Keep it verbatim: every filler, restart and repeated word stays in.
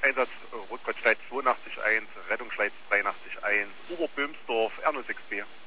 Einsatz äh, Rotkreuz Schleit zweiundachtzig eins, Rettungsschleit dreiundachtzig eins, Oberböhmsdorf, R null sechs B.